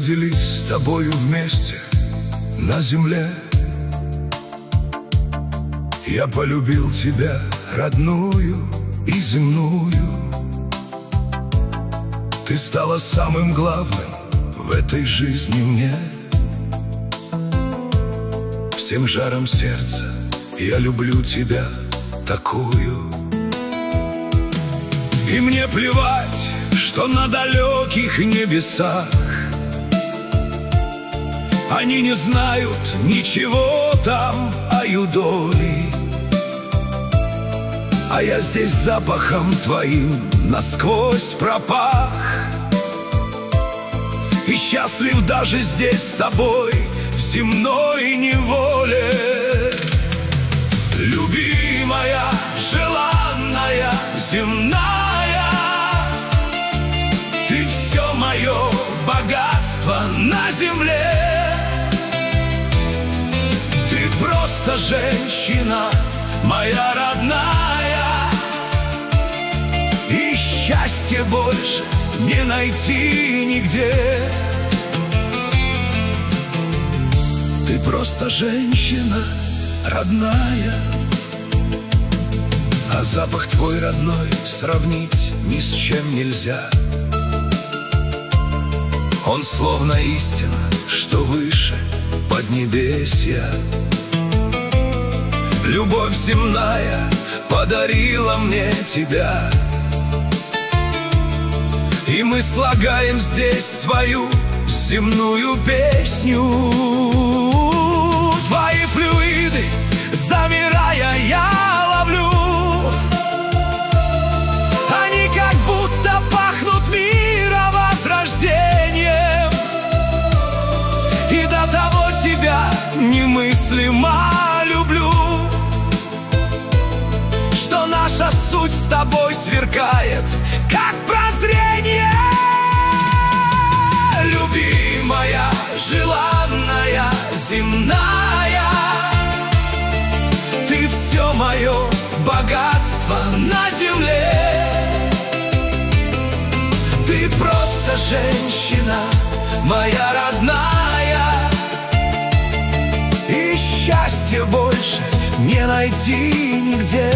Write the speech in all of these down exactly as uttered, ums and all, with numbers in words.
родились с тобою вместе на земле. Я полюбил тебя, родную и земную. Ты стала самым главным в этой жизни мне. Всем жаром сердца я люблю тебя такую. И мне плевать, что на далеких небесах они не знают ничего там о юдоли. А я здесь запахом твоим насквозь пропах, и счастлив даже здесь с тобой в земной неволе. Любимая, желанная, земная, ты все мое богатство на земле. Ты просто женщина, моя родная, и счастья больше не найти нигде. Ты просто женщина, родная, а запах твой родной сравнить ни с чем нельзя. Он словно истина, что выше поднебесья. Любовь земная подарила мне тебя, и мы слагаем здесь свою земную песню. Твои флюиды, замирая, я ловлю. Они как будто пахнут мировозрождением, и до того тебя немыслимо люблю, что наша суть с тобой сверкает, как прозрение. Любимая, желанная, земная, ты все мое богатство на земле. Ты просто женщина, моя родная, и счастья больше не найти нигде.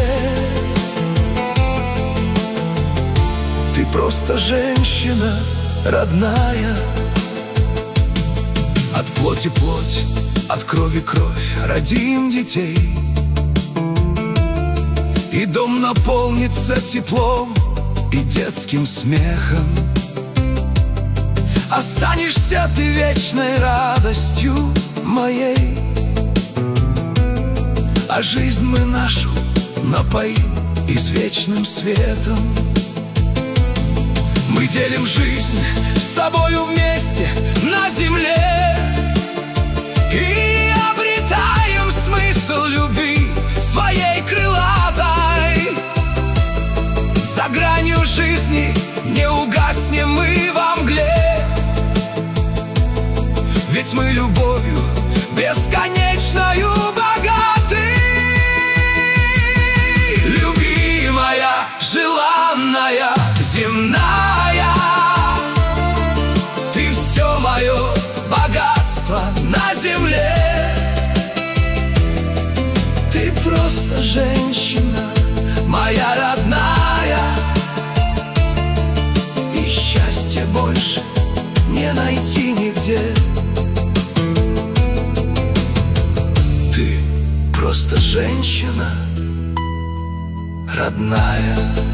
Ты просто женщина, родная, от плоти плоть, от крови кровь родим детей, и дом наполнится теплом и детским смехом. Останешься ты вечной радостью моей, а жизнь мы нашу напоим извечным светом. Мы делим жизнь с тобою вместе на земле и обретаем смысл любви своей крылатой. За гранью жизни не угаснем мы во мгле, ведь мы любовью бесконечною богаты. Любимая, желанная, земная, ты все мое богатство на земле. Ты просто женщина, моя родная, и счастья больше не найти нигде. Ты просто женщина, родная.